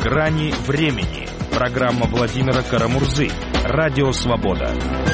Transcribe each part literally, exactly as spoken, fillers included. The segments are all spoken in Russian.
Грани времени. Программа Владимира Карамурзы. Радио Свобода.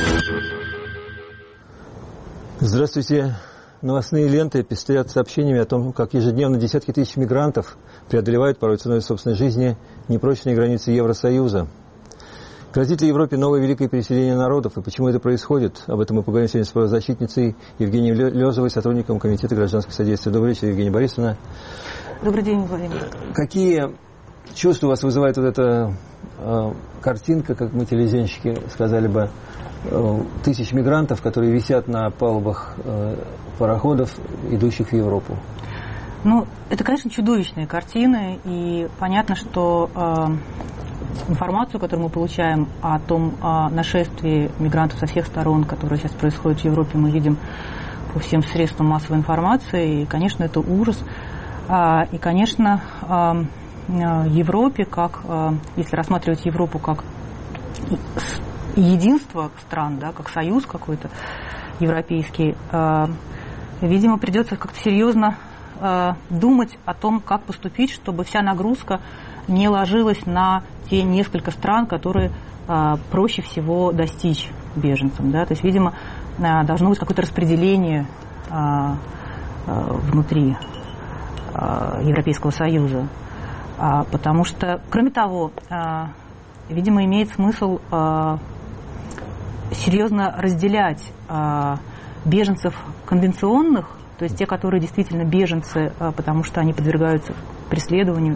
Здравствуйте. Новостные ленты пестрят сообщениями о том, как ежедневно десятки тысяч мигрантов преодолевают порой ценой собственной жизни непрочные границы Евросоюза. Грозит ли Европе новое великое переселение народов и почему это происходит? Об этом мы поговорим сегодня с правозащитницей Евгенией Лёзовой, сотрудником Комитета гражданского содействия. Добрый вечер, Евгения Борисовна. Добрый день, Владимир. Какие чувства у вас вызывает вот эта э, картинка, как мы, телевизионщики, сказали бы, э, тысяч мигрантов, которые висят на палубах э, пароходов, идущих в Европу? Ну, это, конечно, чудовищные картины, и понятно, что э, информацию, которую мы получаем о том о нашествии мигрантов со всех сторон, которое сейчас происходит в Европе, мы видим по всем средствам массовой информации, и, конечно, это ужас. А, и, конечно, э, Европе, как, если рассматривать Европу как единство стран, да, как союз какой-то европейский, видимо, придется как-то серьезно думать о том, как поступить, чтобы вся нагрузка не ложилась на те несколько стран, которые проще всего достичь беженцам. Да? То есть, видимо, должно быть какое-то распределение внутри Европейского Союза. Потому что, кроме того, видимо, имеет смысл серьезно разделять беженцев конвенционных, то есть те, которые действительно беженцы, потому что они подвергаются преследованию,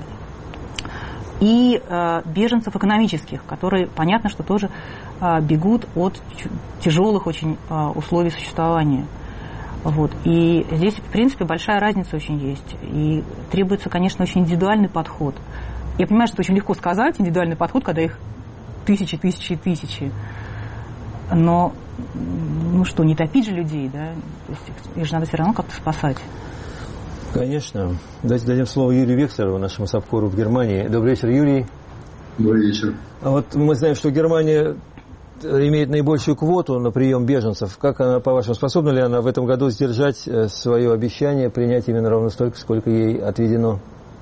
и беженцев экономических, которые, понятно, что тоже бегут от тяжелых очень условий существования. Вот. И здесь, в принципе, большая разница очень есть. И требуется, конечно, очень индивидуальный подход. Я понимаю, что это очень легко сказать, индивидуальный подход, когда их тысячи, тысячи и тысячи. Но, ну что, не топить же людей, да? То есть их же надо все равно как-то спасать. Конечно. Давайте дадим слово Юрию Векслеру, нашему САПКОРу в Германии. Добрый вечер, Юрий. Добрый вечер. А вот мы знаем, что Германия имеет наибольшую квоту на прием беженцев. Как она, по-вашему, способна ли она в этом году сдержать свое обещание принять именно ровно столько, сколько ей отведено?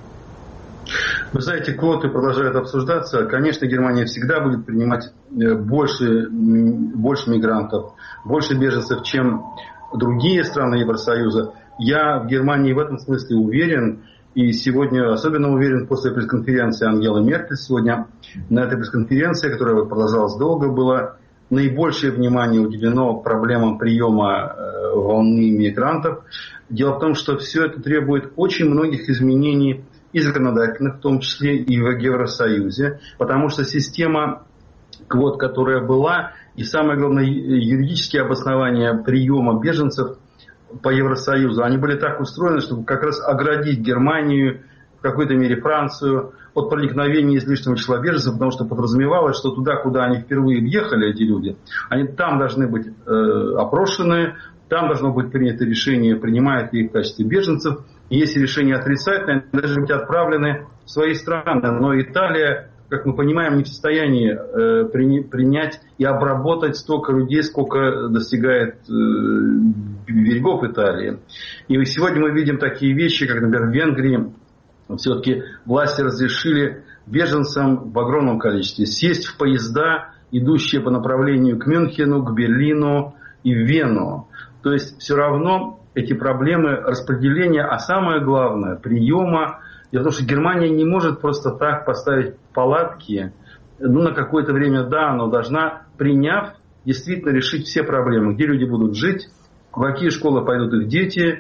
Вы знаете, квоты продолжают обсуждаться. Конечно, Германия всегда будет принимать больше, больше мигрантов, больше беженцев, чем другие страны Евросоюза. Я в Германии в этом смысле уверен. И сегодня особенно уверен после пресс-конференции Ангелы Меркель. Сегодня на этой пресс-конференции, которая продолжалась долго, было наибольшее внимание уделено проблемам приема э, волны мигрантов. Дело в том, что все это требует очень многих изменений и законодательных, в том числе и в Евросоюзе, потому что система квот, которая была, и самое главное, юридические обоснования приема беженцев по Евросоюзу, они были так устроены, чтобы как раз оградить Германию, в какой-то мере Францию от проникновения излишнего числа беженцев, потому что подразумевалось, что туда, куда они впервые въехали, эти люди, они там должны быть э, опрошены, там должно быть принято решение, принимают ли их в качестве беженцев. И если решение отрицательное, они должны быть отправлены в свои страны. Но Италия, как мы понимаем, не в состоянии э, при, принять и обработать столько людей, сколько достигает э, берегов Италии. И сегодня мы видим такие вещи, как, например, в Венгрии все-таки власти разрешили беженцам в огромном количестве сесть в поезда, идущие по направлению к Мюнхену, к Берлину и в Вену. То есть все равно эти проблемы распределения, а самое главное, приема. Дело в том, что Германия не может просто так поставить палатки. Ну, на какое-то время, да, но должна, приняв, действительно решить все проблемы. Где люди будут жить, в какие школы пойдут их дети,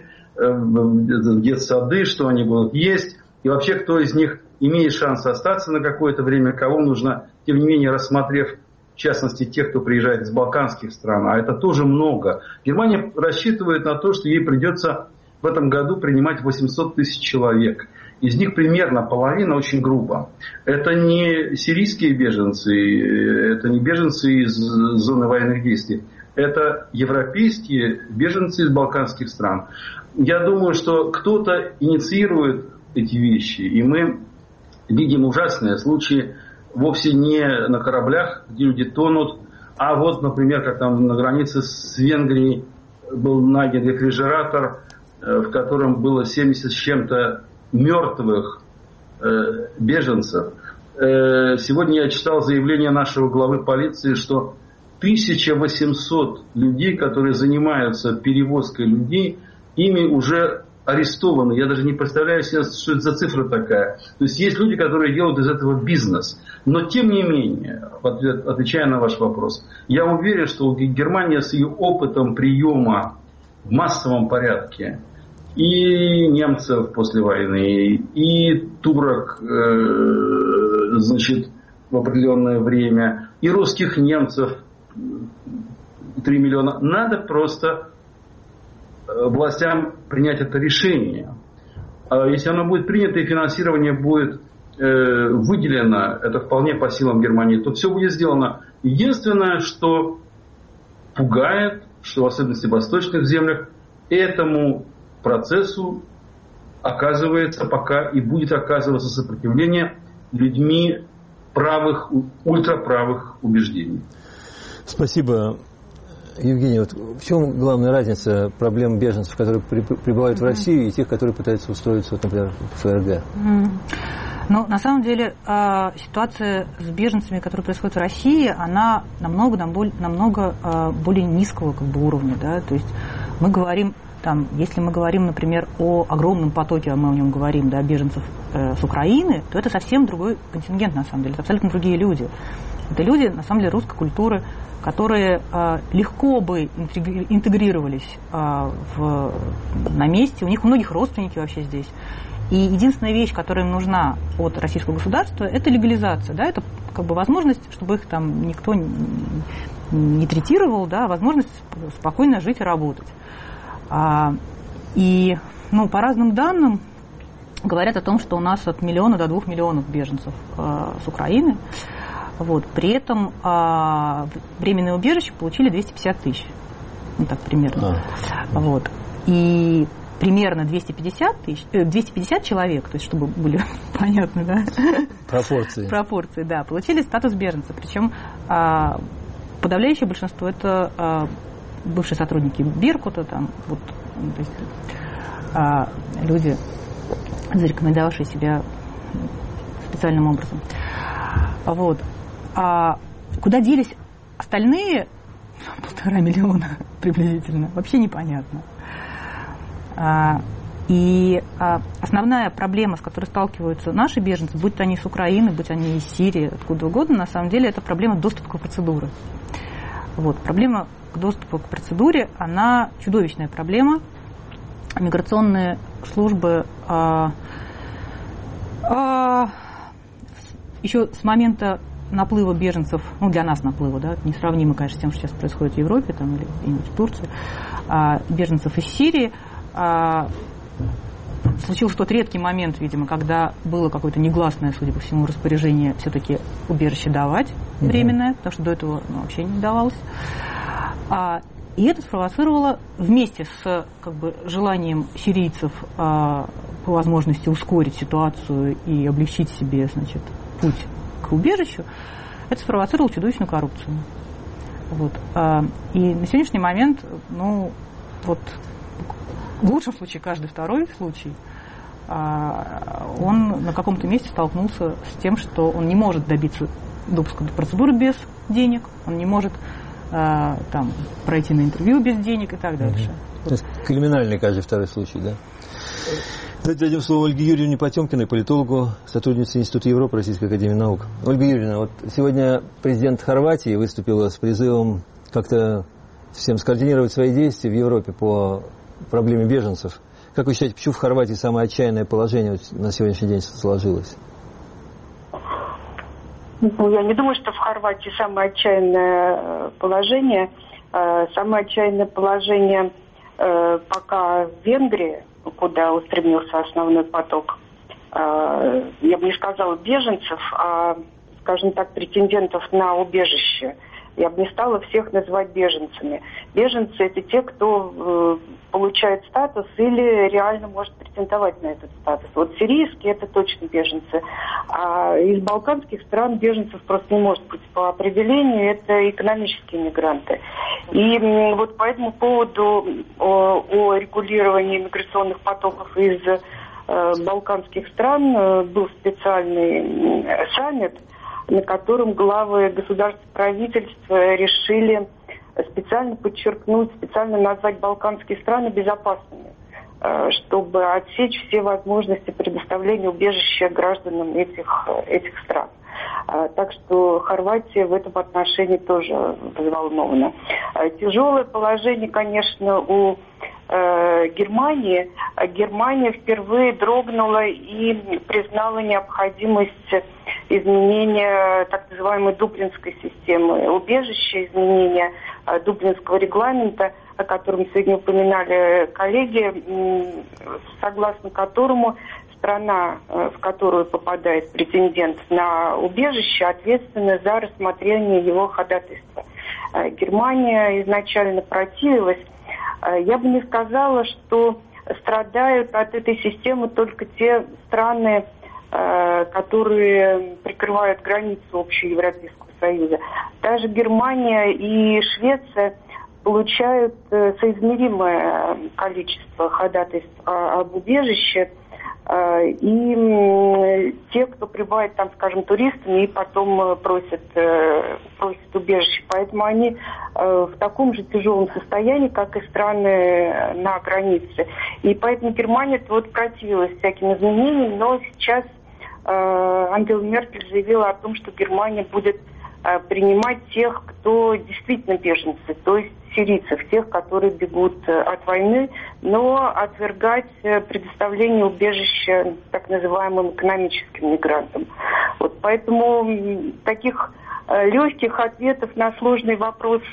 в детсады, что они будут есть. И вообще, кто из них имеет шанс остаться на какое-то время, кого нужно, тем не менее, рассмотрев, в частности, тех, кто приезжает из балканских стран, а это тоже много. Германия рассчитывает на то, что ей придется в этом году принимать восемьсот тысяч человек. Из них примерно половина, очень грубо. Это не сирийские беженцы, это не беженцы из зоны военных действий. Это европейские беженцы из балканских стран. Я думаю, что кто-то инициирует эти вещи. И мы видим ужасные случаи вовсе не на кораблях, где люди тонут, а вот, например, как там на границе с Венгрией был найден рефрижератор, в котором было семьдесят с чем-то мертвых э, беженцев. Сегодня я читал заявление нашего главы полиции, что тысяча восемьсот людей, которые занимаются перевозкой людей, ими уже арестованы. Я даже не представляю себе, что это за цифра такая. То есть есть люди, которые делают из этого бизнес. Но тем не менее, отвечая на ваш вопрос, я уверен, что Германия с ее опытом приема в массовом порядке и немцев после войны, и турок, э, значит, в определенное время, и русских немцев три миллиона. Надо просто властям принять это решение. Если оно будет принято и финансирование будет э, выделено, это вполне по силам Германии, то все будет сделано. Единственное, что пугает, что в особенности в восточных землях, этому процессу оказывается пока и будет оказываться сопротивление людьми правых, ультраправых убеждений. Спасибо. Евгений, вот в чем главная разница проблем беженцев, которые прибывают mm-hmm. в Россию, и тех, которые пытаются устроиться, вот, например, в ФРГ? Mm-hmm. Ну, на самом деле, ситуация с беженцами, которые происходят в России, она намного, намного более низкого как бы, уровня. Да? То есть мы говорим, там, если мы говорим, например, о огромном потоке, а мы о нем говорим, да, беженцев с Украины, то это совсем другой контингент, на самом деле. Это абсолютно другие люди. Это люди, на самом деле, русской культуры, которые э, легко бы интегрировались э, в, на месте. У них у многих родственники вообще здесь. И единственная вещь, которая им нужна от российского государства, это легализация. Да? Это как бы возможность, чтобы их там никто не, не третировал, да? Возможность спокойно жить и работать. А, и ну, по разным данным говорят о том, что у нас от миллиона до двух миллионов беженцев э, с Украины. Вот. При этом а, временное убежище получили двести пятьдесят тысяч. Ну так примерно. А. Вот. И примерно двести пятьдесят тысяч, э, двести пятьдесят человек, то есть чтобы были понятны, да? Пропорции. Пропорции, да, получили статус беженца. Причем а, подавляющее большинство это а, бывшие сотрудники Беркута, там, вот, то есть, а, люди, зарекомендовавшие себя специальным образом. Вот. А куда делись остальные полтора миллиона приблизительно, вообще непонятно. А, и а, основная проблема, с которой сталкиваются наши беженцы, будь то они с Украины, будь они из Сирии, откуда угодно, на самом деле это проблема доступа к процедуре. Вот. Проблема к доступу к процедуре, она чудовищная проблема. Миграционные службы а, а, еще с момента наплыва беженцев, ну для нас наплыва, да, несравнимо, конечно, с тем, что сейчас происходит в Европе там, или в Турции, а, беженцев из Сирии, а, случился тот редкий момент, видимо, когда было какое-то негласное, судя по всему, распоряжение все-таки убежище давать mm-hmm. временное, потому что до этого ну, вообще не давалось. А, и это спровоцировало вместе с как бы, желанием сирийцев а, по возможности ускорить ситуацию и облегчить себе, значит, путь к убежищу, это спровоцировало чудовищную коррупцию. Вот. И на сегодняшний момент, ну, вот, в лучшем случае каждый второй случай, он на каком-то месте столкнулся с тем, что он не может добиться допуска до процедуры без денег, он не может там, пройти на интервью без денег и так дальше. То есть криминальный каждый второй случай, да? Давайте дадим слово Ольге Юрьевне Потемкиной, политологу, сотруднице Института Европы Российской академии наук. Ольга Юрьевна, вот сегодня президент Хорватии выступила с призывом как-то всем скоординировать свои действия в Европе по проблеме беженцев. Как вы считаете, почему в Хорватии самое отчаянное положение на сегодняшний день сложилось? Ну, я не думаю, что в Хорватии самое отчаянное положение. Самое отчаянное положение пока в Венгрии, куда устремился основной поток, я бы не сказала беженцев, а, скажем так, претендентов на убежище. Я бы не стала всех называть беженцами. Беженцы – это те, кто получает статус или реально может претендовать на этот статус. Вот сирийские – это точно беженцы. А из балканских стран беженцев просто не может быть по определению. Это экономические мигранты. И вот по этому поводу о, о регулировании миграционных потоков из балканских стран был специальный саммит, на котором главы государств и правительств решили специально подчеркнуть, специально назвать балканские страны безопасными, чтобы отсечь все возможности предоставления убежища гражданам этих, этих стран. Так что Хорватия в этом отношении тоже взволнована. Тяжелое положение, конечно, у э, Германии. Германия впервые дрогнула и признала необходимость изменения так называемой Дублинской системы убежища, изменения э, Дублинского регламента, о котором сегодня упоминали коллеги, согласно которому страна, в которую попадает претендент на убежище, ответственна за рассмотрение его ходатайства. Германия изначально противилась. Я бы не сказала, что страдают от этой системы только те страны, которые прикрывают границы общего Европейского Союза. Даже Германия и Швеция получают соизмеримое количество ходатайств об убежище. И те, кто прибывает там, скажем, туристами и потом просят, просят убежище. Поэтому они в таком же тяжелом состоянии, как и страны на границе. И поэтому Германия вот противилась всяким изменениям, но сейчас Ангела Меркель заявила о том, что Германия будет принимать тех, кто действительно беженцы, то есть сирийцев, тех, которые бегут от войны, но отвергать предоставление убежища так называемым экономическим мигрантам. Вот поэтому таких легких ответов на сложные вопросы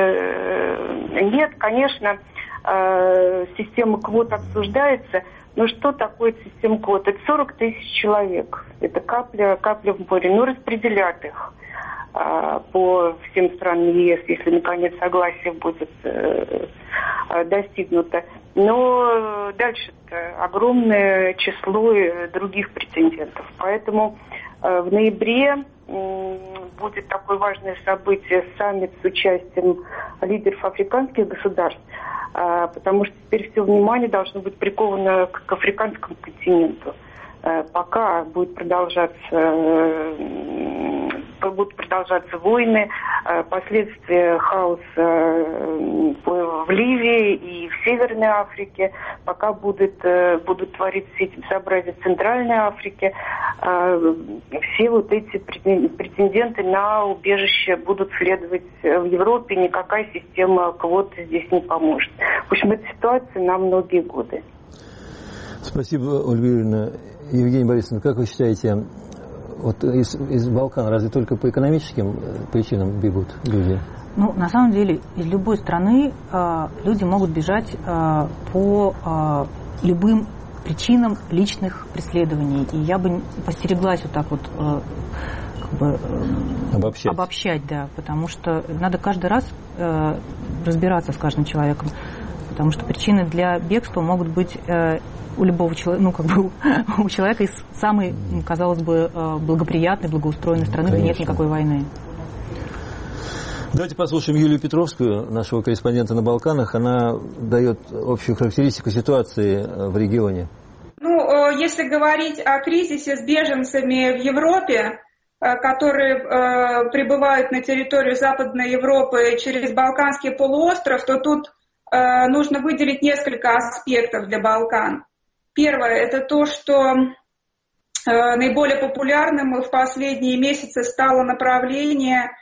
нет. Конечно, система квот обсуждается, но что такое система квот? Это сорок тысяч человек, это капля, капля в море, но распределят их по всем странам ЕС, если наконец согласие будет э, достигнуто. Но дальше-то огромное число других претендентов. Поэтому э, в ноябре э, будет такое важное событие, саммит с участием лидеров африканских государств, э, потому что теперь все внимание должно быть приковано к, к африканскому континенту. Э, пока будет продолжаться э, будут продолжаться войны, последствия хаоса в Ливии и в Северной Африке, пока будет, будут твориться эти безобразия в Центральной Африке, все вот эти претенденты на убежище будут следовать в Европе, никакая система квот здесь не поможет. В общем, эта ситуация на многие годы. Спасибо, Ольга Юрьевна. Евгения Борисовна, как вы считаете, вот из, из Балкан разве только по экономическим причинам бегут люди? Ну, на самом деле, из любой страны э, люди могут бежать э, по э, любым причинам личных преследований. И я бы постереглась вот так вот э, как бы, э, обобщать. обобщать, да, потому что надо каждый раз э, разбираться с каждым человеком. Потому что причины для бегства могут быть э, у любого человека, ну, как бы у человека из самой, казалось бы, благоприятной, благоустроенной страны, где нет никакой войны. Давайте послушаем Юлию Петровскую, нашего корреспондента на Балканах. Она дает общую характеристику ситуации в регионе. Ну, если говорить о кризисе с беженцами в Европе, которые прибывают на территорию Западной Европы через Балканский полуостров, то тут нужно выделить несколько аспектов для Балкан. Первое – это то, что наиболее популярным в последние месяцы стало направление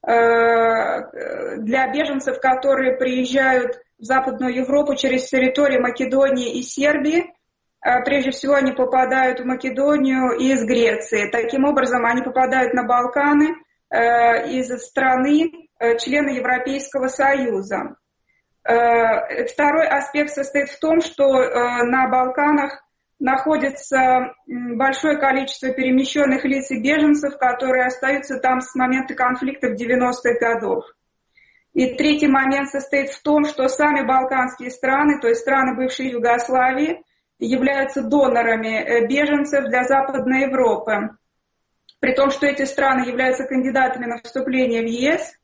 для беженцев, которые приезжают в Западную Европу через территорию Македонии и Сербии. Прежде всего они попадают в Македонию из Греции. Таким образом, они попадают на Балканы из страны, члена Европейского Союза. Второй аспект состоит в том, что на Балканах находится большое количество перемещенных лиц и беженцев, которые остаются там с момента конфликтов девяностых годов. И третий момент состоит в том, что сами балканские страны, то есть страны бывшей Югославии, являются донорами беженцев для Западной Европы. При том, что эти страны являются кандидатами на вступление в ЕС,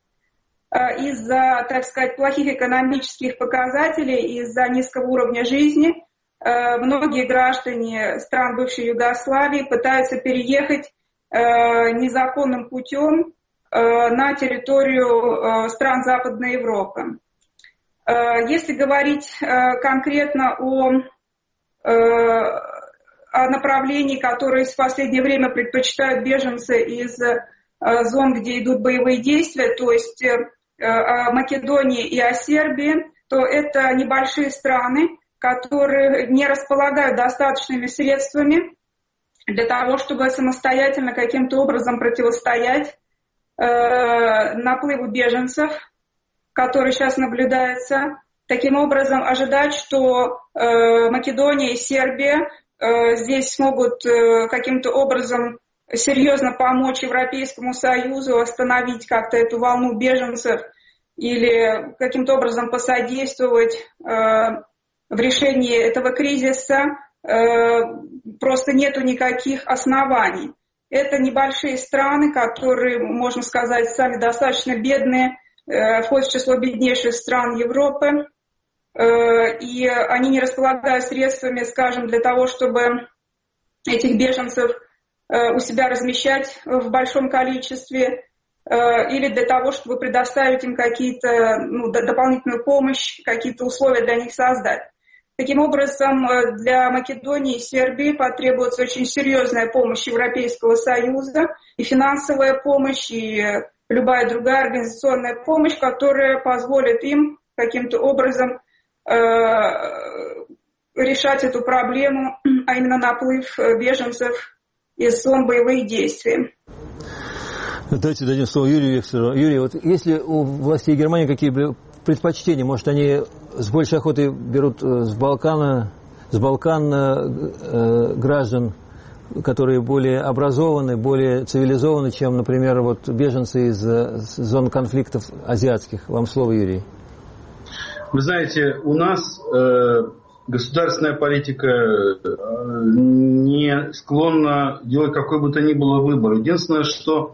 из-за, так сказать, плохих экономических показателей, из-за низкого уровня жизни, многие граждане стран бывшей Югославии пытаются переехать незаконным путем на территорию стран Западной Европы. Если говорить конкретно о, о направлении, которые в последнее время предпочитают беженцы из зон, где идут боевые действия, то есть о Македонии и о Сербии, то это небольшие страны, которые не располагают достаточными средствами для того, чтобы самостоятельно каким-то образом противостоять э, наплыву беженцев, который сейчас наблюдается. Таким образом, ожидать, что э, Македония и Сербия э, здесь смогут э, каким-то образом серьезно помочь Европейскому Союзу остановить как-то эту волну беженцев или каким-то образом посодействовать э, в решении этого кризиса, э, просто нету никаких оснований. Это небольшие страны, которые, можно сказать, сами достаточно бедные, э, входят в число беднейших стран Европы, э, и они не располагают средствами, скажем, для того, чтобы этих беженцев э, у себя размещать в большом количестве, э, или для того, чтобы предоставить им какие-то, ну, дополнительную помощь, какие-то условия для них создать. Таким образом, для Македонии и Сербии потребуется очень серьезная помощь Европейского Союза, и финансовая помощь, и любая другая организационная помощь, которая позволит им каким-то образом э, решать эту проблему, а именно наплыв беженцев из зон боевых действий. Давайте дадим слово Юрию Викторовичу. Юрий, вот если у властей Германии какие предпочтения, может, они с большей охотой берут с Балкана, с Балкан э, граждан, которые более образованы, более цивилизованы, чем, например, вот беженцы из зон конфликтов азиатских. Вам слово, Юрий. Вы знаете, у нас э, государственная политика не склонна делать какой бы то ни было выбор. Единственное, что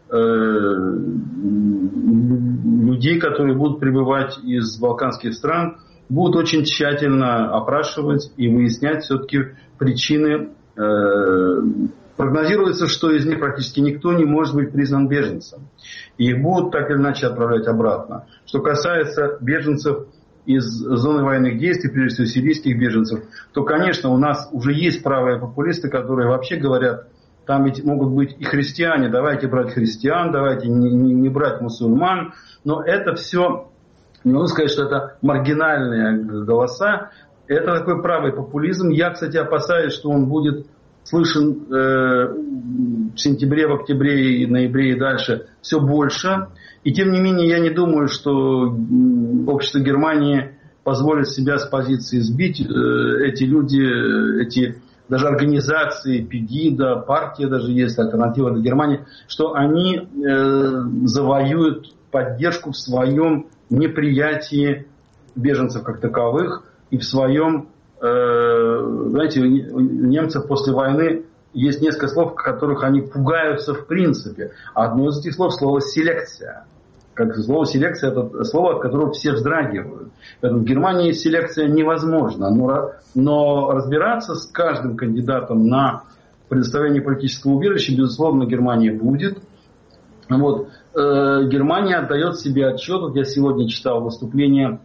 людей, которые будут прибывать из балканских стран, будут очень тщательно опрашивать и выяснять все-таки причины. Прогнозируется, что из них практически никто не может быть признан беженцем. И их будут так или иначе отправлять обратно. Что касается беженцев из зоны военных действий, прежде всего сирийских беженцев, то, конечно, у нас уже есть правые популисты, которые вообще говорят, там ведь могут быть и христиане, давайте брать христиан, давайте не, не, не брать мусульман. Но это все, не могу сказать, что это маргинальные голоса, это такой правый популизм. Я, кстати, опасаюсь, что он будет слышен э, в сентябре, в октябре, и ноябре и дальше все больше. И тем не менее, я не думаю, что общество Германии позволит себя с позиции сбить. Э, эти люди, эти даже организации, Пегида, партия даже есть, альтернатива для Германии, что они э, завоюют поддержку в своем неприятии беженцев как таковых и в своем, э, знаете, у немцев после войны есть несколько слов, которых они пугаются в принципе. Одно из этих слов – слово «селекция». Как слово «селекция» – это слово, от которого все вздрагивают. Поэтому в Германии селекция невозможна. Но, но разбираться с каждым кандидатом на предоставление политического убежища, безусловно, Германия будет. Вот. Э, Германия отдает себе отчет. Вот я сегодня читал выступление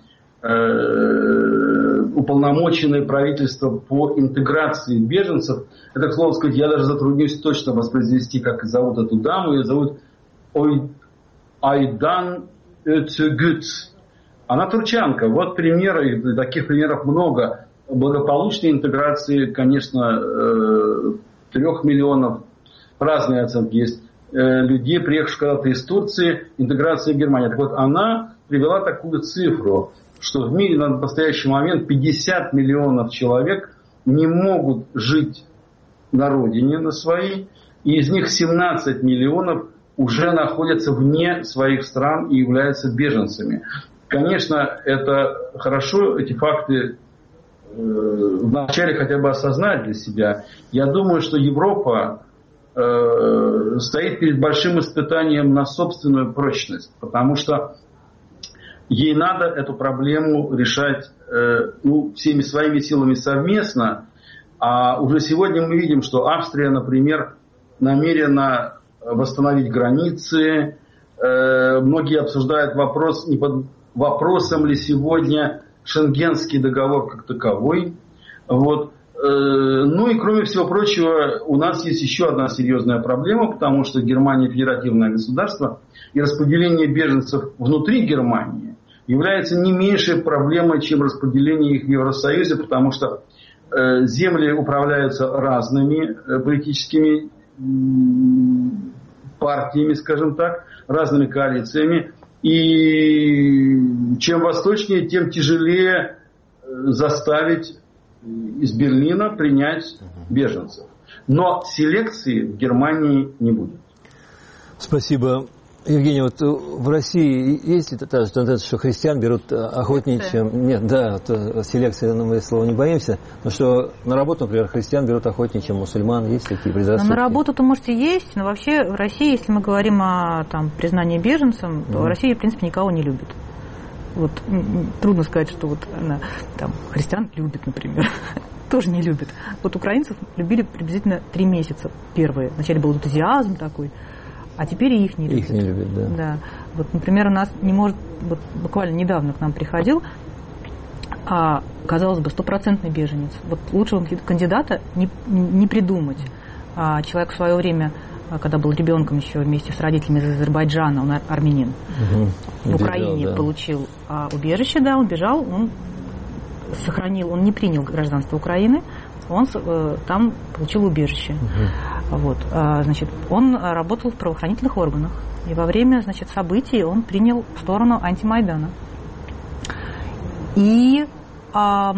э, уполномоченное правительство по интеграции беженцев. Это, к слову сказать, я даже затруднюсь точно воспроизвести, как зовут эту даму. Ее зовут Ой. Айдан Özgürt. Она турчанка. Вот примеры, таких примеров много. Благополучной интеграции, конечно, трех миллионов, разные оценки есть, людей, приехавших когда-то из Турции, интеграция в Германии. Так вот, она привела такую цифру, что в мире на настоящий момент пятьдесят миллионов человек не могут жить на родине, на своей, и из них семнадцать миллионов уже находятся вне своих стран и являются беженцами. Конечно, это хорошо, эти факты э, вначале хотя бы осознать для себя. Я думаю, что Европа э, стоит перед большим испытанием на собственную прочность, потому что ей надо эту проблему решать э, ну, всеми своими силами совместно. А уже сегодня мы видим, что Австрия, например, намерена восстановить границы. Э, многие обсуждают вопрос, не под вопросом ли сегодня Шенгенский договор как таковой. Вот. Ну и кроме всего прочего, у нас есть еще одна серьезная проблема, потому что Германия федеративное государство, и распределение беженцев внутри Германии является не меньшей проблемой, чем распределение их в Евросоюзе, потому что земли управляются разными политическими партиями, скажем так, разными коалициями. И чем восточнее, тем тяжелее заставить из Берлина принять беженцев. Но селекции в Германии не будет. Спасибо. Евгений, вот в России есть та же тенденция, что христиан берут охотнее, чем... Нет, да, вот, селекция, ну, мы слова не боимся, но что на работу, например, христиан берут охотнее, чем мусульман. Есть такие предрассудки? Но на работу-то, может, и есть, но вообще в России, если мы говорим о там, признании беженцем, то mm-hmm. Россия, в принципе, никого не любит. Вот трудно сказать, что вот она там христиан любит, например. Тоже не любит. Вот украинцев любили приблизительно три месяца первые. Вначале был энтузиазм такой, а теперь и их не любят. Их не любят, да. Да. Вот, например, у нас не может, вот буквально недавно к нам приходил, а, казалось бы, стопроцентный беженец. Вот лучшего кандидата не, не придумать. А человек в свое время, когда был ребенком еще вместе с родителями из Азербайджана, он армянин, угу. в Украине бежал, да. получил а, убежище, да, он бежал, он сохранил, он не принял гражданство Украины, он э, там получил убежище. Угу. Вот, а, значит, он работал в правоохранительных органах, и во время, значит, событий он принял сторону антимайдана. И а,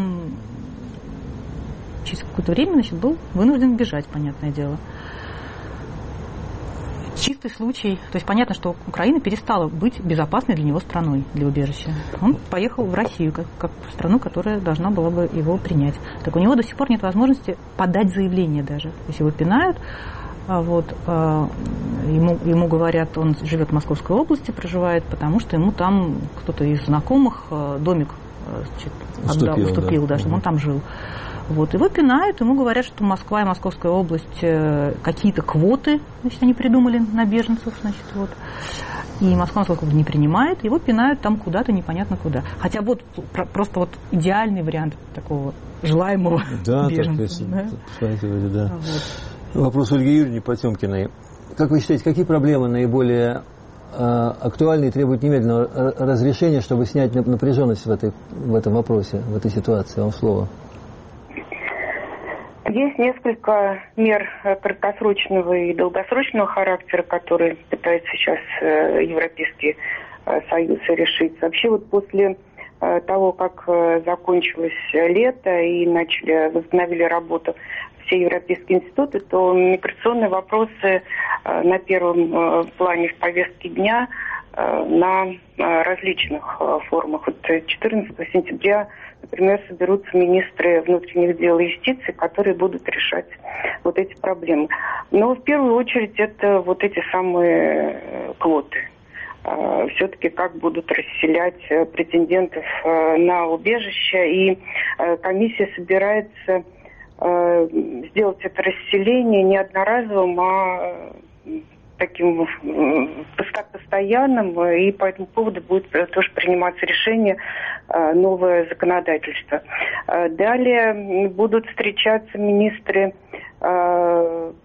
через какое-то время, значит, был вынужден бежать, понятное дело. Чистый случай, то есть понятно, что Украина перестала быть безопасной для него страной, для убежища. Он поехал в Россию, как, как в страну, которая должна была бы его принять. Так у него до сих пор нет возможности подать заявление даже. То есть его пинают, вот, ему, ему говорят, он живет в Московской области, проживает, потому что ему там кто-то из знакомых домик значит, уступил, отдал, уступил, да, да, чтобы он там жил. Вот, его пинают, ему говорят, что Москва и Московская область какие-то квоты, значит, они придумали на беженцев, значит, вот. И Москва не принимает, его пинают там куда-то, непонятно куда. Хотя вот просто вот идеальный вариант такого желаемого да, беженца. Да, смотрите, да. Вот. Вопрос Ольги Юрьевны Потемкиной. Как вы считаете, какие проблемы наиболее э, актуальны и требуют немедленного разрешения, чтобы снять напряженность в, этой, в этом вопросе, в этой ситуации? Вам слово. Есть несколько мер краткосрочного и долгосрочного характера, которые пытается сейчас Европейский Союз решить. Вообще вот после того, как закончилось лето и начали, возобновили работу все европейские институты, то миграционные вопросы на первом плане в повестке дня на различных форумах. Вот четырнадцатого сентября, например, соберутся министры внутренних дел и юстиции, которые будут решать вот эти проблемы. Но в первую очередь это вот эти самые квоты. Все-таки как будут расселять претендентов на убежище. И комиссия собирается сделать это расселение не одноразовым, а таким постоянным, и по этому поводу будет тоже приниматься решение, новое законодательство. Далее будут встречаться министры во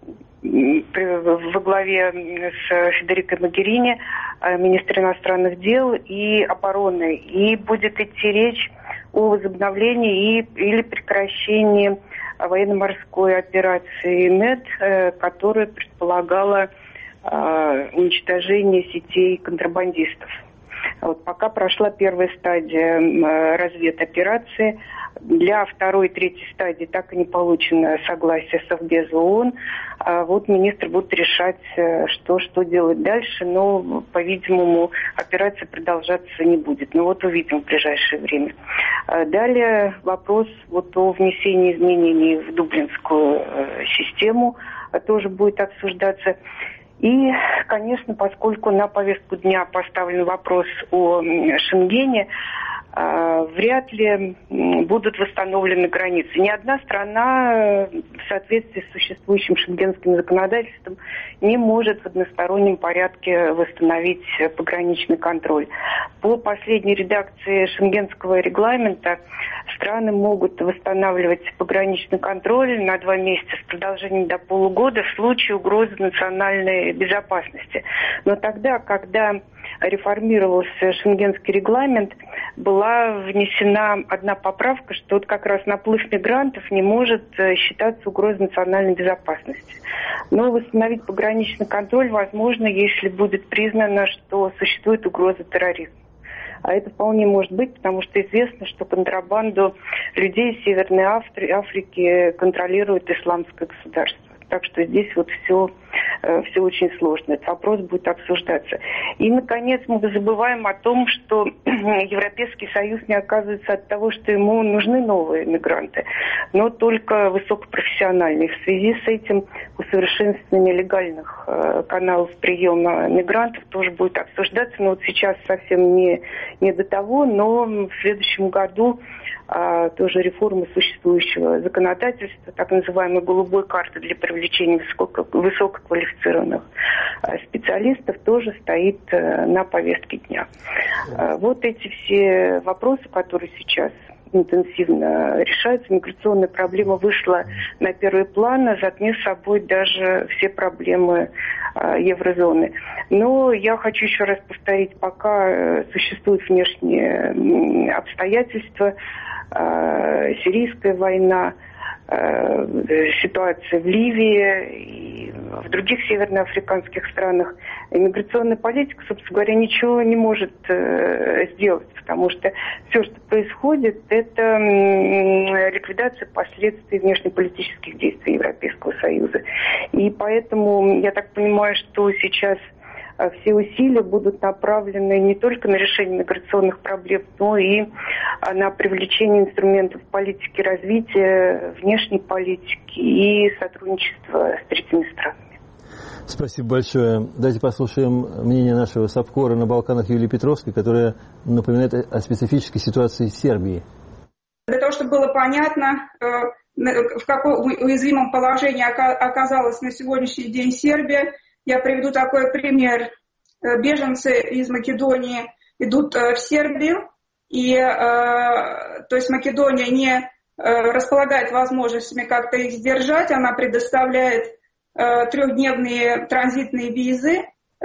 главе с Федерикой Могерини, министр иностранных дел и обороны. И будет идти речь о возобновлении и, или прекращении военно-морской операции МЭД, которая предполагала уничтожение сетей контрабандистов. Вот, пока прошла первая стадия разведоперации. Для второй и третьей стадии так и не получено согласие Совбеза ООН. А вот министры будут решать, что, что делать дальше, но, по-видимому, операция продолжаться не будет. Но вот увидим в ближайшее время. Далее вопрос вот о внесении изменений в Дублинскую систему тоже будет обсуждаться. И, конечно, поскольку на повестку дня поставлен вопрос о Шенгене, вряд ли будут восстановлены границы. Ни одна страна в соответствии с существующим шенгенским законодательством не может в одностороннем порядке восстановить пограничный контроль. По последней редакции шенгенского регламента страны могут восстанавливать пограничный контроль на два месяца с продолжением до полугода в случае угрозы национальной безопасности. Но тогда, когда реформировался шенгенский регламент, была внесена одна поправка, что вот как раз наплыв мигрантов не может считаться угрозой национальной безопасности. Но восстановить пограничный контроль возможно, если будет признано, что существует угроза терроризма. А это вполне может быть, потому что известно, что контрабанду людей из Северной Африки контролирует исламское государство. Так что здесь вот все, все очень сложно. Этот вопрос будет обсуждаться. И, наконец, мы забываем о том, что Европейский Союз не отказывается от того, что ему нужны новые мигранты, но только высокопрофессиональные. В связи с этим усовершенствование легальных каналов приема мигрантов тоже будет обсуждаться. Но вот сейчас совсем не, не до того, но в следующем году а, тоже реформа существующего законодательства, так называемой голубой карты для привлечения высоко, высококвалифицированных а, специалистов, тоже стоит а, на повестке дня. А, вот эти все вопросы, которые сейчас интенсивно решаются. Миграционная проблема вышла на первый план, затмив собой даже все проблемы а, еврозоны. Но я хочу еще раз повторить, пока существуют внешние обстоятельства, а, сирийская война, а, ситуация в Ливии и в других северноафриканских странах, иммиграционная политика, собственно говоря, ничего не может э, сделать, потому что все, что происходит, это э, ликвидация последствий внешнеполитических действий Европейского Союза. И поэтому я так понимаю, что сейчас э, все усилия будут направлены не только на решение миграционных проблем, но и э, на привлечение инструментов политики развития, внешней политики и сотрудничества с третьими странами. Спасибо большое. Давайте послушаем мнение нашего САПКОРа на Балканах Юлии Петровской, которая напоминает о специфической ситуации Сербии. Для того, чтобы было понятно, в каком уязвимом положении оказалась на сегодняшний день Сербия, я приведу такой пример. Беженцы из Македонии идут в Сербию, и то есть Македония не располагает возможностями как-то их сдержать, она предоставляет трехдневные транзитные визы,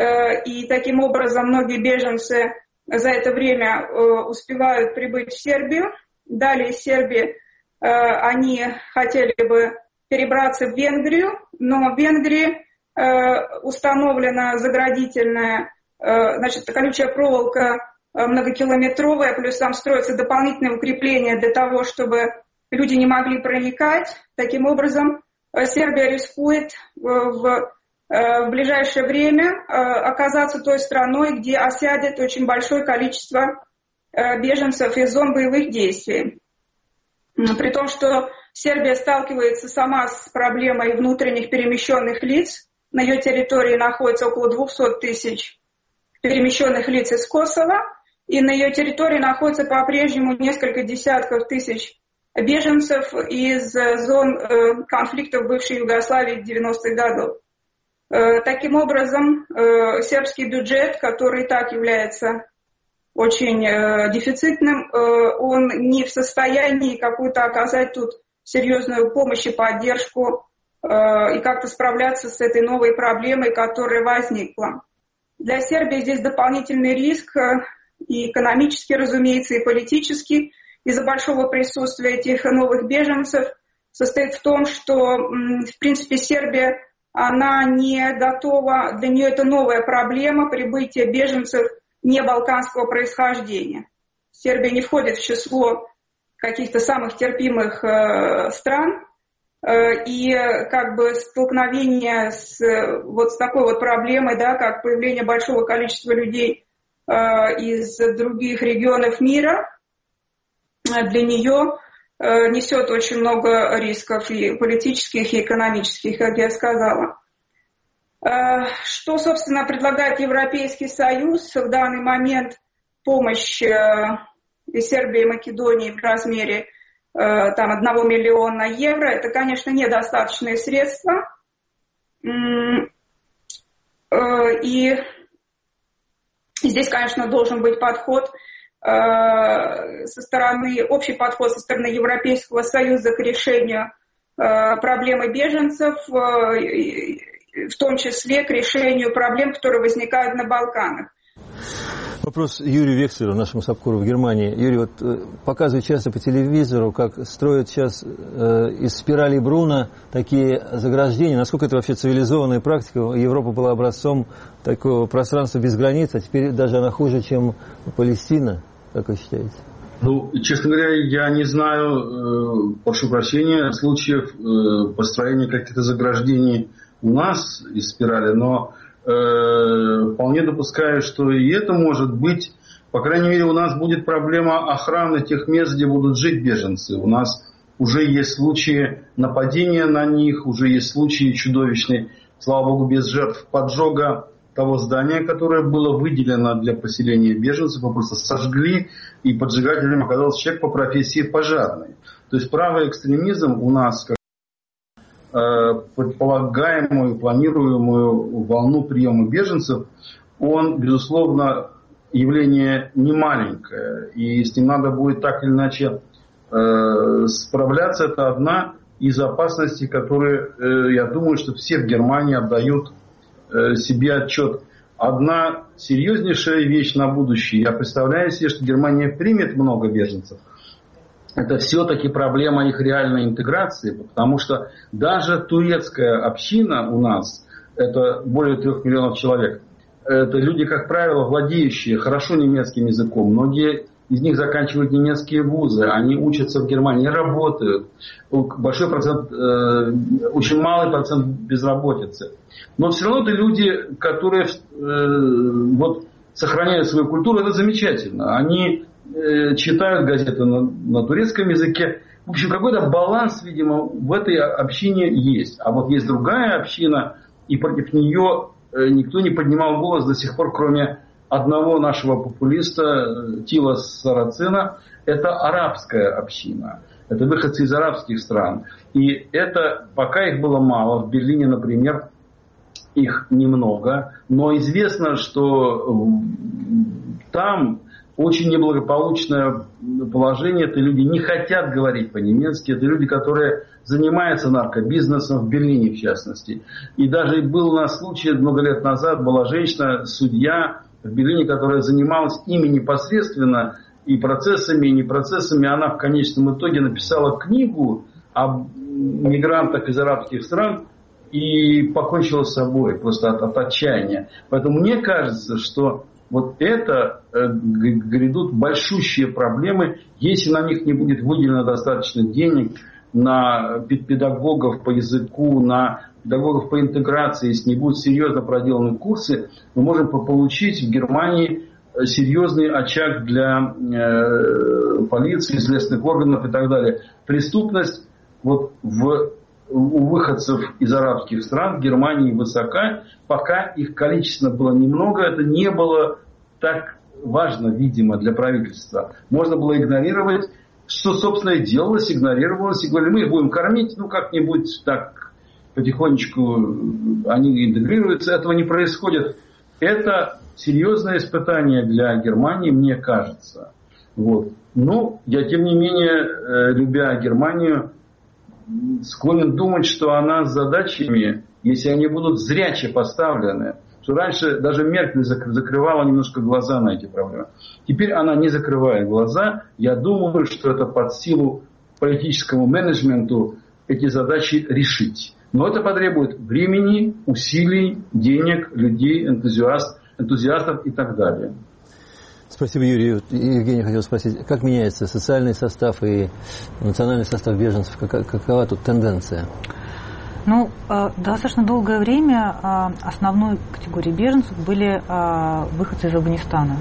и таким образом многие беженцы за это время успевают прибыть в Сербию. Далее из Сербии они хотели бы перебраться в Венгрию, но в Венгрии установлена заградительная, значит, колючая проволока многокилометровая, плюс там строятся дополнительные укрепления для того, чтобы люди не могли проникать. Таким образом, Сербия рискует в, в ближайшее время оказаться той страной, где осядет очень большое количество беженцев из зон боевых действий. При том, что Сербия сталкивается сама с проблемой внутренних перемещенных лиц. На ее территории находится около двухсот тысяч перемещенных лиц из Косово, и на ее территории находится по-прежнему несколько десятков тысяч беженцев из зон э, конфликтов бывшей Югославии девяностых годов. Э, таким образом, э, сербский бюджет, который и так является очень э, дефицитным, э, он не в состоянии какую-то оказать тут серьезную помощь и поддержку э, и как-то справляться с этой новой проблемой, которая возникла. Для Сербии здесь дополнительный риск, э, и экономический, разумеется, и политический, из-за большого присутствия этих новых беженцев, состоит в том, что, в принципе, Сербия, она не готова, для нее это новая проблема прибытия беженцев не балканского происхождения. Сербия не входит в число каких-то самых терпимых э, стран, э, и как бы столкновение с вот с такой вот проблемой, да, как появление большого количества людей э, из других регионов мира, для нее э, несет очень много рисков и политических, и экономических, как я сказала. Что, собственно, предлагает Европейский Союз? В данный момент помощь из Сербии и Македонии в размере там, одного миллиона евро. Это, конечно, недостаточные средства. И здесь, конечно, должен быть подход со стороны, общий подход со стороны Европейского Союза к решению проблемы беженцев, в том числе к решению проблем, которые возникают на Балканах. Вопрос Юрию Векслеру, нашему САПКОРу в Германии. Юрий, вот показывают часто по телевизору, как строят сейчас э, из спирали Бруна такие заграждения. Насколько это вообще цивилизованная практика? Европа была образцом такого пространства без границ, а теперь даже она хуже, чем Палестина. Как вы считаете? Ну, честно говоря, я не знаю, э, прошу прощения, случаев э, построения каких-то заграждений у нас из спирали, но э, вполне допускаю, что и это может быть. По крайней мере, у нас будет проблема охраны тех мест, где будут жить беженцы. У нас уже есть случаи нападения на них, уже есть случаи чудовищные, слава богу, без жертв поджога того здания, которое было выделено для поселения беженцев, его просто сожгли, и поджигателем оказался человек по профессии пожарный. То есть правый экстремизм у нас, как предполагаемую, планируемую волну приема беженцев, он, безусловно, явление немаленькое. И с ним надо будет так или иначе э, справляться. Это одна из опасностей, которые, э, я думаю, что все в Германии отдают э, себе отчет. Одна серьезнейшая вещь на будущее. Я представляю себе, что Германия примет много беженцев. Это все-таки проблема их реальной интеграции, потому что даже турецкая община у нас, это более трех миллионов человек, это люди, как правило, владеющие хорошо немецким языком. Многие из них заканчивают немецкие вузы, они учатся в Германии, работают. Большой процент, очень малый процент безработицы. Но все равно это люди, которые вот, сохраняют свою культуру, это замечательно. Они читают газеты на, на турецком языке. В общем, какой-то баланс, видимо, в этой общине есть. А вот есть другая община, и против нее никто не поднимал голос до сих пор, кроме одного нашего популиста Тила Сарацина. Это арабская община. Это выходцы из арабских стран. И это, пока их было мало, в Берлине, например, их немного. Но известно, что там очень неблагополучное положение. Это люди не хотят говорить по-немецки. Это люди, которые занимаются наркобизнесом, в Берлине в частности. И даже был у нас случай, много лет назад была женщина, судья в Берлине, которая занималась ими непосредственно, и процессами, и не процессами. Она в конечном итоге написала книгу об мигрантах из арабских стран и покончила с собой просто от, от отчаяния. Поэтому мне кажется, что вот это э, грядут большущие проблемы, если на них не будет выделено достаточно денег, на педагогов по языку, на педагогов по интеграции, если не будут серьезно проделаны курсы, мы можем получить в Германии серьезный очаг для э, полиции, следственных органов и так далее. Преступность вот в, у выходцев из арабских стран в Германии высока. Пока их количественно было немного, это не было так важно, видимо, для правительства. Можно было игнорировать, что, собственно, и делалось, игнорировалось. И говорили, мы их будем кормить, ну, как-нибудь так потихонечку они интегрируются. Этого не происходит. Это серьезное испытание для Германии, мне кажется. Вот. Но я, тем не менее, любя Германию, склонен думать, что она с задачами, если они будут зряче поставлены, что раньше даже Меркель закрывала немножко глаза на эти проблемы. Теперь она не закрывает глаза. Я думаю, что это под силу политическому менеджменту эти задачи решить. Но это потребует времени, усилий, денег, людей, энтузиаст, энтузиастов и так далее. Спасибо, Юрий. Евгений хотел спросить, как меняется социальный состав и национальный состав беженцев? Какова тут тенденция? Ну, достаточно долгое время основной категорией беженцев были выходцы из Афганистана.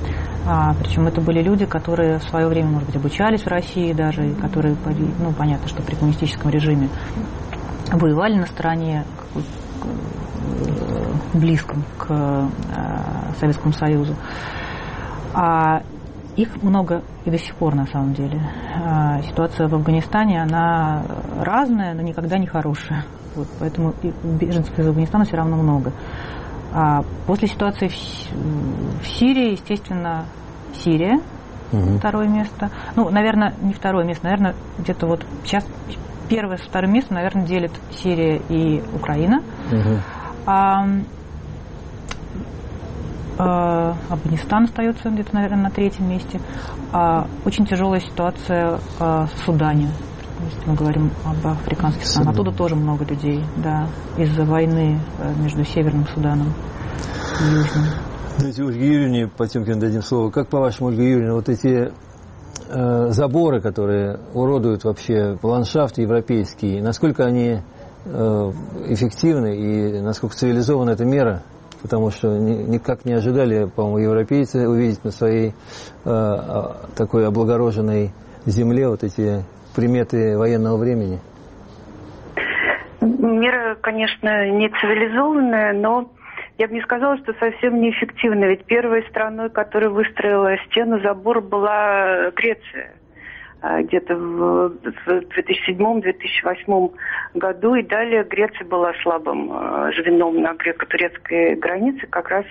Причем это были люди, которые в свое время, может быть, обучались в России даже, и которые, ну, понятно, что при коммунистическом режиме воевали на стороне близком к Советскому Союзу. А их много и до сих пор, на самом деле. Ситуация в Афганистане, она разная, но никогда не хорошая. Вот, поэтому беженцев из Афганистана все равно много. А после ситуации в, в Сирии, естественно, Сирия, угу. второе место. Ну, наверное, не второе место, наверное, где-то вот сейчас первое с вторым местом, наверное, делит Сирия и Украина. Угу. А, а, Афганистан остается где-то, наверное, на третьем месте. А, очень тяжелая ситуация а, в Судане. Если мы говорим об африканских странах, оттуда тоже много людей, да, из-за войны между Северным Суданом и Южным. Давайте Ольге Юрьевне Потемкиной дадим слово. Как, по-вашему, Ольга Юрьевна, вот эти э, заборы, которые уродуют вообще ландшафт европейский, насколько они э, эффективны и насколько цивилизована эта мера? Потому что ни, никак не ожидали, по-моему, европейцы увидеть на своей э, такой облагороженной земле вот эти приметы военного времени? Мера, конечно, не цивилизованная, но я бы не сказала, что совсем неэффективная. Ведь первой страной, которая выстроила стену, забор, была Греция. Где-то в две тысячи седьмом - две тысячи восьмом году. И далее Греция была слабым звеном на греко-турецкой границе, как раз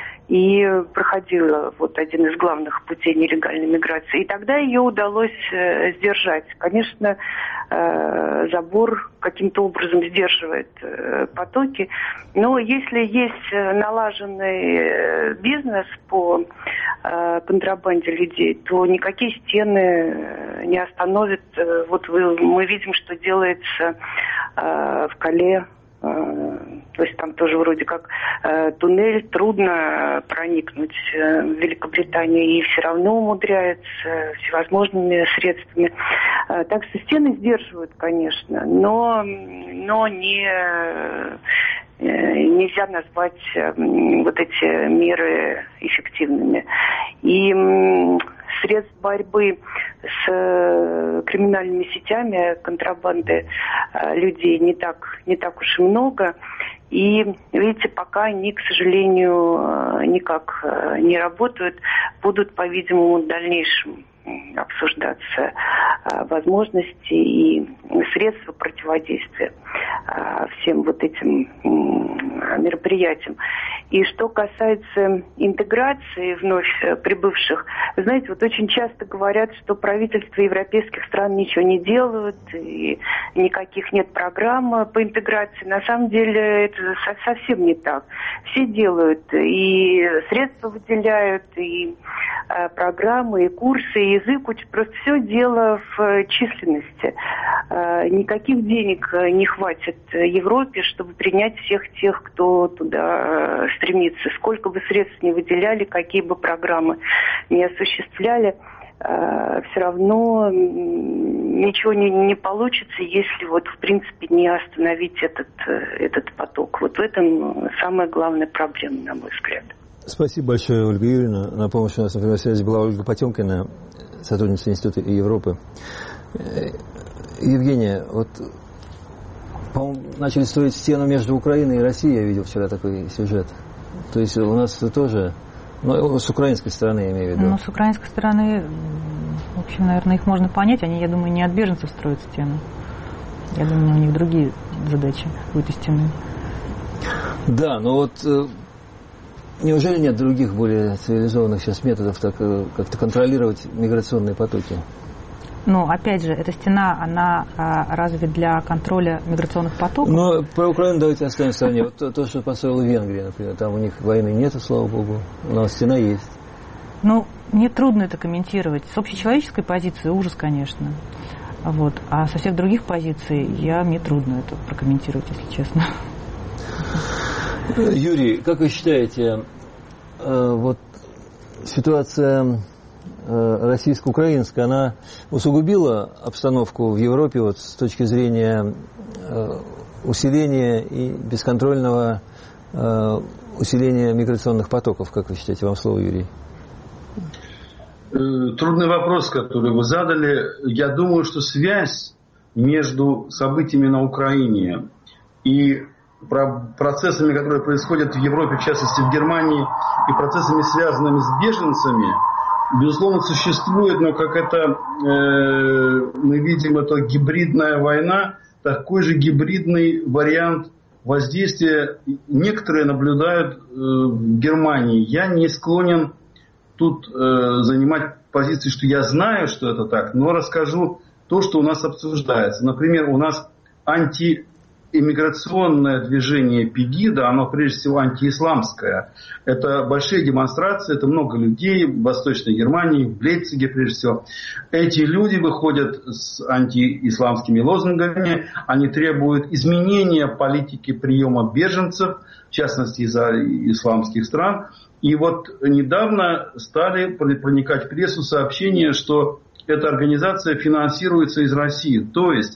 и проходила вот один из главных путей нелегальной миграции. И тогда ее удалось э, сдержать. Конечно, э, забор каким-то образом сдерживает э, потоки, но если есть налаженный э, бизнес по э, контрабанде людей, то никакие стены не остановят. Вот вы, мы видим, что делается э, в Кале. То есть там тоже вроде как э, туннель, трудно проникнуть э, в Великобританию, и все равно умудряется всевозможными средствами. Э, так что стены сдерживают, конечно, но, но не, э, нельзя назвать э, вот эти меры эффективными. И э, средств борьбы с э, криминальными сетями контрабанды э, людей не так, не так уж и много. И, видите, пока они, к сожалению, никак не работают, будут, по-видимому, в дальнейшем обсуждаться возможности и средства противодействия всем вот этим мероприятиям. И что касается интеграции вновь прибывших, вы знаете, вот очень часто говорят, что правительства европейских стран ничего не делают, и никаких нет программ по интеграции. На самом деле это совсем не так. Все делают, и средства выделяют, и программы, и курсы, и язык учат. Просто все дело в численности. Никаких денег не хватит Европе, чтобы принять всех тех, кто туда стремится. Сколько бы средств не выделяли, какие бы программы не осуществляли, все равно ничего не, не получится, если вот в принципе не остановить этот, этот поток. Вот в этом самая главная проблема, на мой взгляд. Спасибо большое, Ольга Юрьевна. На помощь у нас на прямой связи была Ольга Потемкина, сотрудница Института Европы. Евгения, вот, по-моему, начали строить стену между Украиной и Россией, я видел вчера такой сюжет. То есть у нас тоже, ну, с украинской стороны, я имею в виду. Ну, с украинской стороны, в общем, наверное, их можно понять. Они, я думаю, не от беженцев строят стену. Я думаю, у них другие задачи у этой стены. Да, но вот неужели нет других более цивилизованных сейчас методов так, как-то контролировать миграционные потоки? Ну, опять же, эта стена, она а, разве для контроля миграционных потоков? Ну, про Украину давайте оставим в стороне. Вот то, то, что построила Венгрия, например, там у них войны нету, слава богу, но стена есть. Ну, мне трудно это комментировать. С общечеловеческой позиции ужас, конечно. Вот. А со всех других позиций я, мне трудно это прокомментировать, если честно. Юрий, как вы считаете, вот ситуация российско-украинская, она усугубила обстановку в Европе вот, с точки зрения усиления и бесконтрольного усиления миграционных потоков, как вы считаете? Вам слово, Юрий. Трудный вопрос, который вы задали. Я думаю, что связь между событиями на Украине и процессами, которые происходят в Европе, в частности в Германии, и процессами, связанными с беженцами, безусловно, существует, но как это э, мы видим, это гибридная война, такой же гибридный вариант воздействия некоторые наблюдают э, в Германии. Я не склонен тут э, занимать позицию, что я знаю, что это так, но расскажу то, что у нас обсуждается. Например, у нас антииммиграционное движение Пегида, оно прежде всего антиисламское. Это большие демонстрации, это много людей в Восточной Германии, в Лейпциге прежде всего. Эти люди выходят с антиисламскими лозунгами, они требуют изменения политики приема беженцев, в частности из-за исламских стран. И вот недавно стали проникать в прессу сообщения, что эта организация финансируется из России. То есть,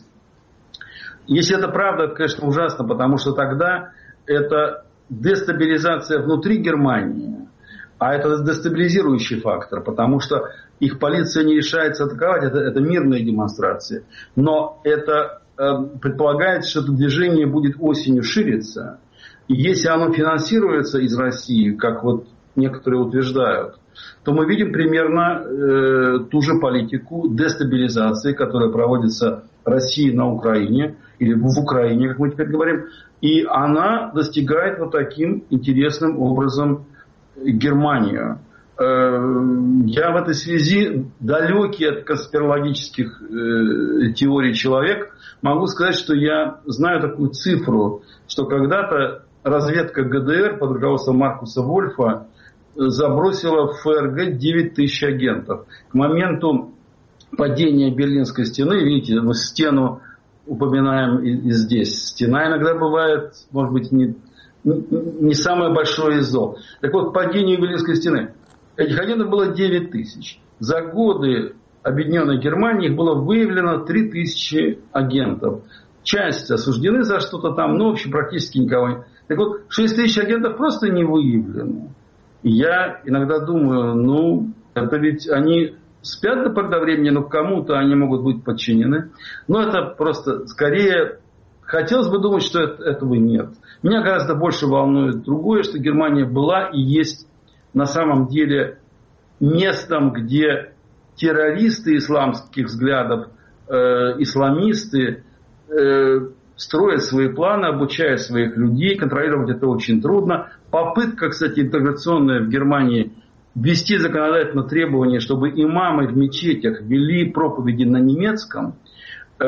если это правда, это, конечно, ужасно, потому что тогда это дестабилизация внутри Германии, а это дестабилизирующий фактор, потому что их полиция не решается атаковать, это, это мирные демонстрации. Но это э, предполагает, что это движение будет осенью шириться. И если оно финансируется из России, как вот некоторые утверждают, то мы видим примерно э, ту же политику дестабилизации, которая проводится Россией на Украине, или в Украине, как мы теперь говорим, и она достигает вот таким интересным образом Германию. Э, я в этой связи, далекий от конспирологических э, теорий человек, могу сказать, что я знаю такую цифру, что когда-то разведка ГДР под руководством Маркуса Вольфа забросила в ФРГ девять тысяч агентов. К моменту падения Берлинской стены, видите, мы стену упоминаем и, и здесь. Стена иногда бывает, может быть, не, не самое большое из зол. Так вот, падению Берлинской стены этих агентов было девять тысяч. За годы Объединенной Германии их было выявлено три тысячи агентов. Часть осуждены за что-то там, но вообще практически никого не. Так вот, шесть тысяч агентов просто не выявлены. И я иногда думаю, ну, это ведь они спят до поры до времени, но кому-то они могут быть подчинены. Но это просто, скорее, хотелось бы думать, что это, этого нет. Меня гораздо больше волнует другое, что Германия была и есть на самом деле местом, где террористы исламских взглядов, э, исламисты, э, строят свои планы, обучают своих людей, контролировать это очень трудно. Попытка, кстати, интеграционная в Германии ввести законодательное требование, чтобы имамы в мечетях вели проповеди на немецком, э,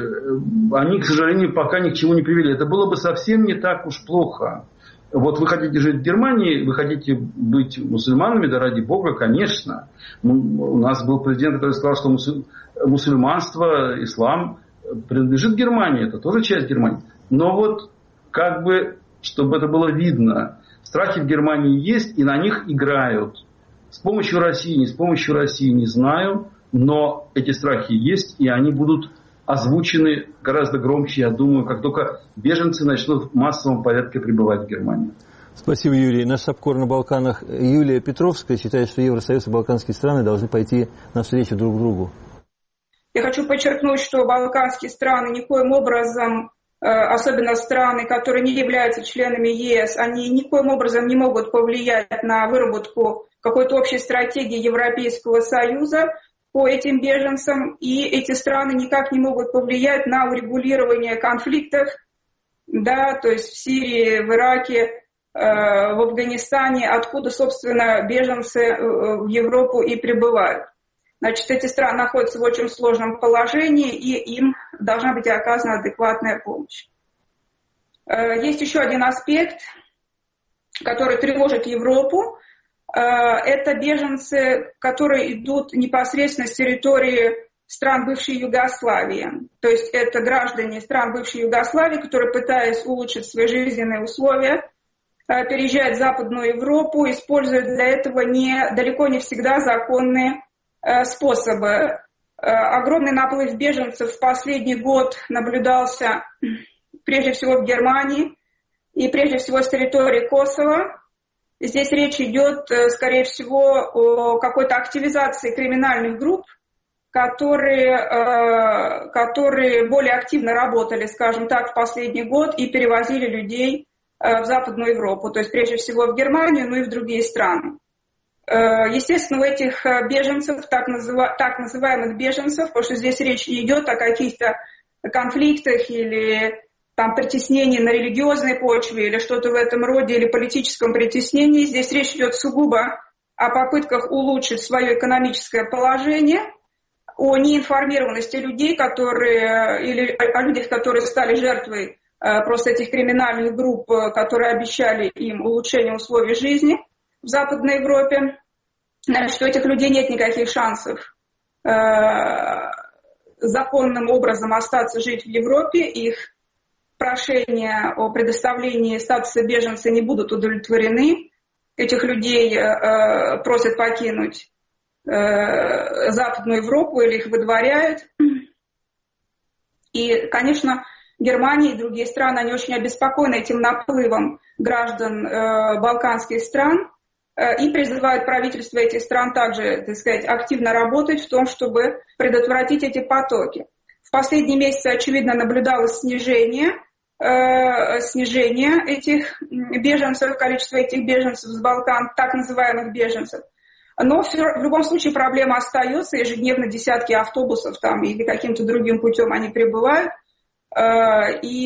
они, к сожалению, пока ни к чему не привели. Это было бы совсем не так уж плохо. Вот вы хотите жить в Германии, вы хотите быть мусульманами, да ради Бога, конечно. У нас был президент, который сказал, что мусульманство, ислам принадлежит Германии, это тоже часть Германии. Но вот как бы, чтобы это было видно, страхи в Германии есть и на них играют. С помощью России, не с помощью России, не знаю, но эти страхи есть, и они будут озвучены гораздо громче, я думаю, как только беженцы начнут в массовом порядке прибывать в Германию. Спасибо, Юрий. Наш САПКОР на Балканах Юлия Петровская считает, что Евросоюз и балканские страны должны пойти навстречу друг другу. Я хочу подчеркнуть, что балканские страны никоим образом, особенно страны, которые не являются членами ЕС, они никоим образом не могут повлиять на выработку какой-то общей стратегии Европейского Союза по этим беженцам, и эти страны никак не могут повлиять на урегулирование конфликтов, да, то есть в Сирии, в Ираке, в Афганистане, откуда, собственно, беженцы в Европу и прибывают. Значит, эти страны находятся в очень сложном положении, и им должна быть оказана адекватная помощь. Есть еще один аспект, который тревожит Европу. Это беженцы, которые идут непосредственно с территории стран бывшей Югославии. То есть это граждане стран бывшей Югославии, которые, пытаясь улучшить свои жизненные условия, переезжают в Западную Европу, используют для этого не, далеко не всегда законные способы. Огромный наплыв беженцев в последний год наблюдался прежде всего в Германии и прежде всего с территории Косово. Здесь речь идет, скорее всего, о какой-то активизации криминальных групп, которые, которые более активно работали, скажем так, в последний год и перевозили людей в Западную Европу, то есть прежде всего в Германию, ну и в другие страны. Естественно, у этих беженцев, так, называ, так называемых беженцев, потому что здесь речь не идет о каких-то конфликтах или там, притеснении на религиозной почве или что-то в этом роде, или политическом притеснении. Здесь речь идет сугубо о попытках улучшить свое экономическое положение, о неинформированности людей, которые, или о людях, которые стали жертвой просто этих криминальных групп, которые обещали им улучшение условий жизни в Западной Европе. Значит, у этих людей нет никаких шансов законным образом остаться жить в Европе. Их прошения о предоставлении статуса беженца не будут удовлетворены. Этих людей э, просят покинуть э, Западную Европу или их выдворяют. И, конечно, Германия и другие страны, они очень обеспокоены этим наплывом граждан э, балканских стран э, и призывают правительства этих стран также, так сказать, активно работать в том, чтобы предотвратить эти потоки. В последние месяцы, очевидно, наблюдалось снижение снижение этих беженцев, количество этих беженцев с Балкан, так называемых беженцев. Но все, в любом случае проблема остается, ежедневно десятки автобусов там или каким-то другим путем они прибывают. И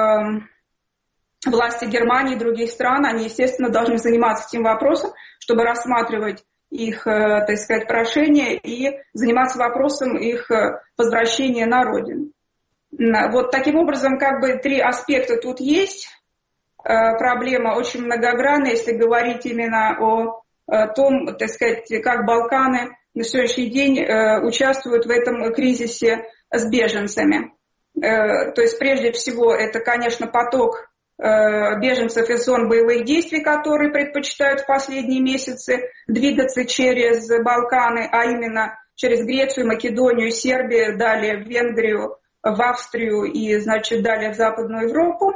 власти Германии и других стран, они, естественно, должны заниматься этим вопросом, чтобы рассматривать их, так сказать, прошения и заниматься вопросом их возвращения на родину. Вот таким образом, как бы три аспекта тут есть. Проблема очень многогранная, если говорить именно о том, так сказать, как Балканы на сегодняшний день участвуют в этом кризисе с беженцами. То есть, прежде всего, это, конечно, поток беженцев из зон боевых действий, которые предпочитают в последние месяцы двигаться через Балканы, а именно через Грецию, Македонию, Сербию, далее в Венгрию, в Австрию и, значит, далее в Западную Европу.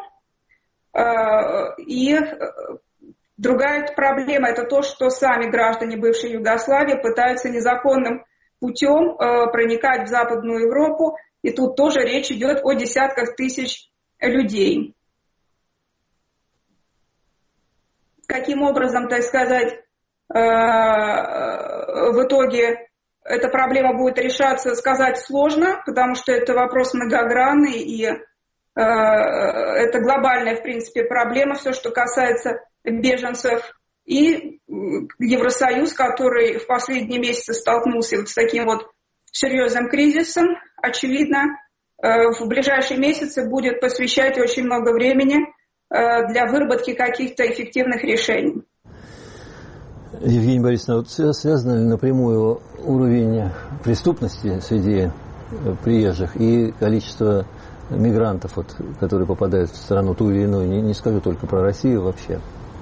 И другая проблема – это то, что сами граждане бывшей Югославии пытаются незаконным путем проникать в Западную Европу, и тут тоже речь идет о десятках тысяч людей. Каким образом, так сказать, в итоге эта проблема будет решаться, сказать сложно, потому что это вопрос многогранный, и э, это глобальная, в принципе, проблема, все, что касается беженцев. И Евросоюз, который в последние месяцы столкнулся вот с таким вот серьезным кризисом, очевидно, э, в ближайшие месяцы будет посвящать очень много времени э, для выработки каких-то эффективных решений. Евгения Борисовна, вот связан ли напрямую уровень преступности среди приезжих и количество мигрантов, вот, которые попадают в страну ту или иную? Не, не скажу только про Россию вообще.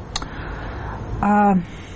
А,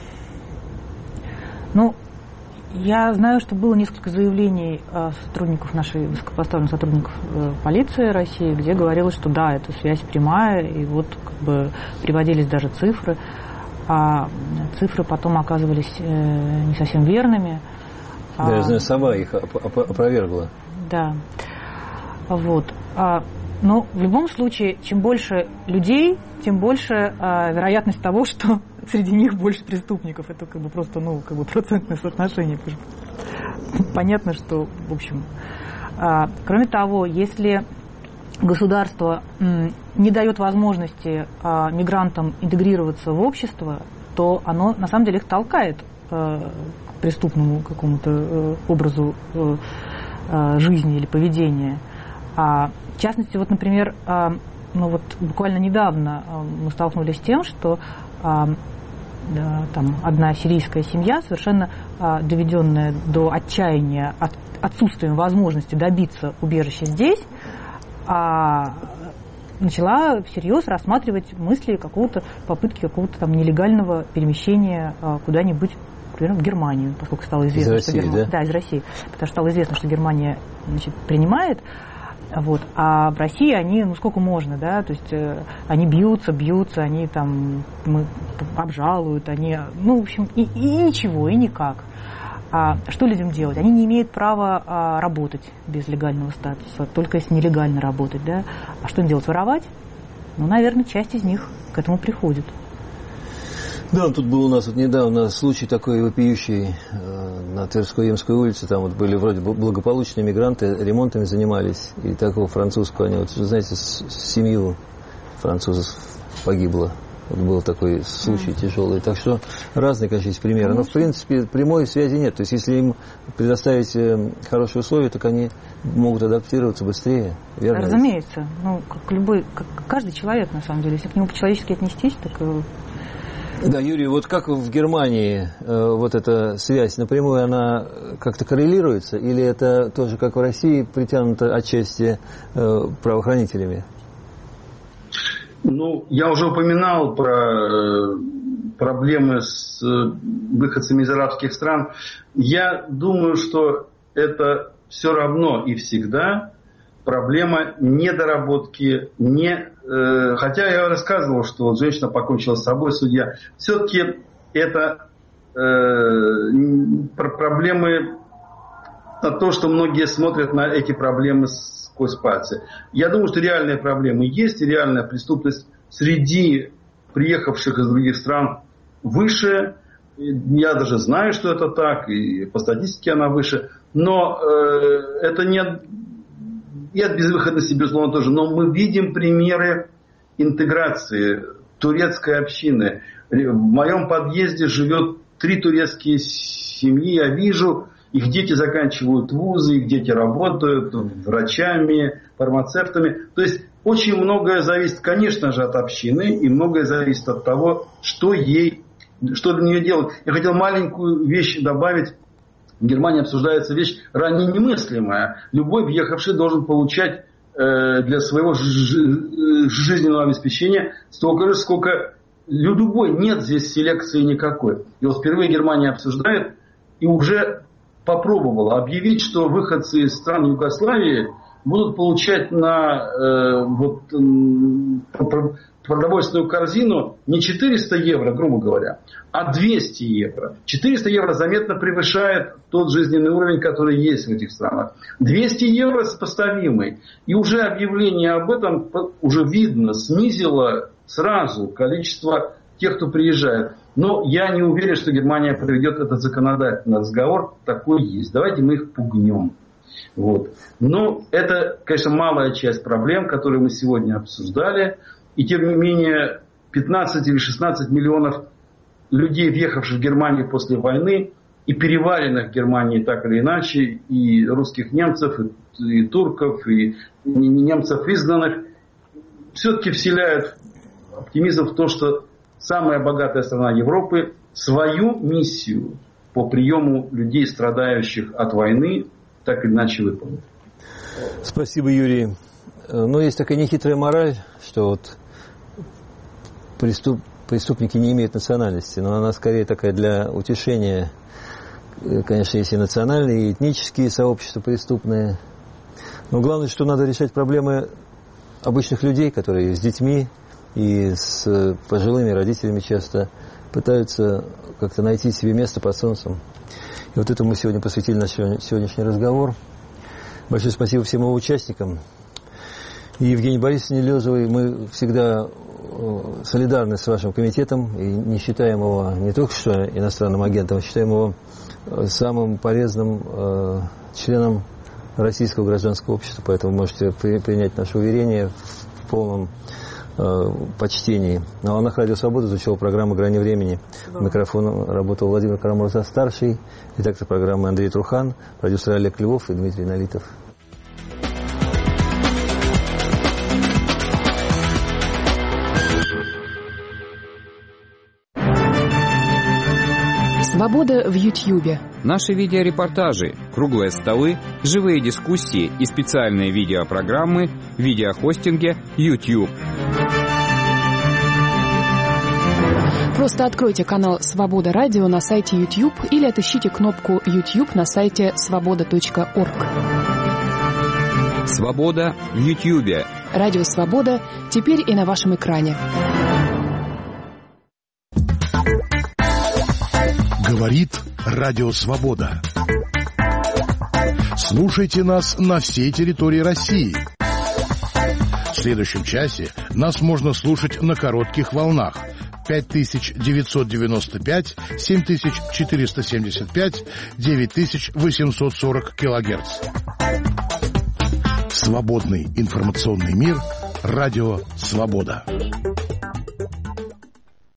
ну, я знаю, что было несколько заявлений сотрудников нашей, высокопоставленных сотрудников полиции России, где говорилось, что да, эта связь прямая, и вот как бы приводились даже цифры. А цифры потом оказывались э, не совсем верными. Да, а, я знаю, сова их опровергла. Да. Вот. А, но в любом случае, чем больше людей, тем больше а, вероятность того, что среди них больше преступников. Это как бы просто, ну, как бы процентное соотношение. Понятно, что, в общем. А, кроме того, если государство не дает возможности а, мигрантам интегрироваться в общество, то оно на самом деле их толкает а, к преступному какому-то а, образу а, жизни или поведения. А, в частности, вот, например, а, ну вот буквально недавно а, мы столкнулись с тем, что а, да, там одна сирийская семья, совершенно а, доведенная до отчаяния от отсутствием возможности добиться убежища здесь, а начала всерьез рассматривать мысли какого-то, попытки какого-то там нелегального перемещения а, куда-нибудь, например, в Германию, поскольку стало известно, из что России, Германия, да? да, из России, потому что стало известно, что Германия, значит, принимает, вот, а в России они, ну сколько можно, да, то есть э, они бьются, бьются, они там мы, обжалуют, они, ну в общем, и, и ничего, и никак. А что людям делать? Они не имеют права а, работать без легального статуса, только если нелегально работать. Да? А что им делать? Воровать? Ну, наверное, часть из них к этому приходит. Да, тут был у нас вот недавно случай такой вопиющий э, на Тверской Емской улице. Там вот были вроде благополучные мигранты, ремонтами занимались. И такого французского, они вот, знаете, с, семью французов погибло. Вот был такой случай mm. тяжелый. Так что разные, конечно, есть примеры. Но, в принципе, прямой связи нет. То есть, если им предоставить хорошие условия, так они могут адаптироваться быстрее. Верно? Разумеется. Ну, как любой, как каждый человек, на самом деле. Если к нему по-человечески отнестись, так... Да, Юрий, вот как в Германии э, вот эта связь напрямую, она как-то коррелируется? Или это тоже, как в России, притянуто отчасти э, правоохранителями? Ну, я уже упоминал про э, проблемы с э, выходцами из арабских стран. Я думаю, что это все равно и всегда проблема недоработки, не, э, хотя я рассказывал, что вот женщина покончила с собой, судья. Все-таки это э, проблемы, на то, что многие смотрят на эти проблемы сквозь пальцы. Я думаю, что реальные проблемы есть, и реальная преступность среди приехавших из других стран выше. Я даже знаю, что это так, и по статистике она выше. Но э, это не... И от безвыходности, безусловно, тоже. Но мы видим примеры интеграции турецкой общины. В моем подъезде живет три турецкие семьи. Я вижу, их дети заканчивают вузы, их дети работают врачами, фармацевтами. То есть очень многое зависит, конечно же, от общины. И многое зависит от того, что ей, что для нее делать. Я хотел маленькую вещь добавить. В Германии обсуждается вещь ранее немыслимая. Любой въехавший должен получать э, для своего жизненного обеспечения столько же, сколько любой. Нет здесь селекции никакой. И вот впервые Германия обсуждает и уже попробовала объявить, что выходцы из стран Югославии будут получать на э, вот, э, продовольственную корзину не четыреста евро, грубо говоря, а двести евро. четыреста евро заметно превышает тот жизненный уровень, который есть в этих странах. двести евро сопоставимый. И уже объявление об этом уже видно, снизило сразу количество тех, кто приезжает. Но я не уверен, что Германия проведет этот законодательный разговор. Такой есть. Давайте мы их пугнем. Вот. Но это, конечно, малая часть проблем, которые мы сегодня обсуждали. И тем не менее пятнадцать или шестнадцать миллионов людей, въехавших в Германию после войны и переваренных в Германии так или иначе, и русских немцев, и, и турков, и, и немцев изгнанных, все-таки вселяют оптимизм в то, что самая богатая страна Европы свою миссию по приему людей, страдающих от войны, так или иначе выполнит. Спасибо, Юрий. Но есть такая нехитрая мораль, что вот преступ, преступники не имеют национальности, но она скорее такая для утешения. Конечно, есть и национальные, и этнические сообщества преступные. Но главное, что надо решать проблемы обычных людей, которые с детьми и с пожилыми родителями часто пытаются как-то найти себе место под солнцем. И вот этому мы сегодня посвятили наш сегодняшний разговор. Большое спасибо всем его участникам. И Евгении Борисовне Лёзовой мы всегда солидарны с вашим комитетом и не считаем его не только что иностранным агентом, а считаем его самым полезным э, членом российского гражданского общества. Поэтому можете при, принять наше уверение в полном э, почтении. На волнах Радио Свобода звучала программа «Грани времени». Да. Микрофон работал Владимир Карамурза-старший, редактор программы Андрей Трухан, продюсер Олег Львов и Дмитрий Налитов. Свобода в Ютьюбе. Наши видеорепортажи, круглые столы, живые дискуссии и специальные видеопрограммы в видеохостинге YouTube. Просто откройте канал «Свобода Радио» на сайте YouTube или отыщите кнопку YouTube на сайте свобода точка орг. Свобода в Ютьюбе. Радио «Свобода» теперь и на вашем экране. Говорит Радио Свобода. Слушайте нас на всей территории России. В следующем часе нас можно слушать на коротких волнах пять тысяч девятьсот девяносто пять, семь тысяч четыреста семьдесят пять, девять тысяч восемьсот сорок килогерц. Свободный информационный мир. Радио Свобода.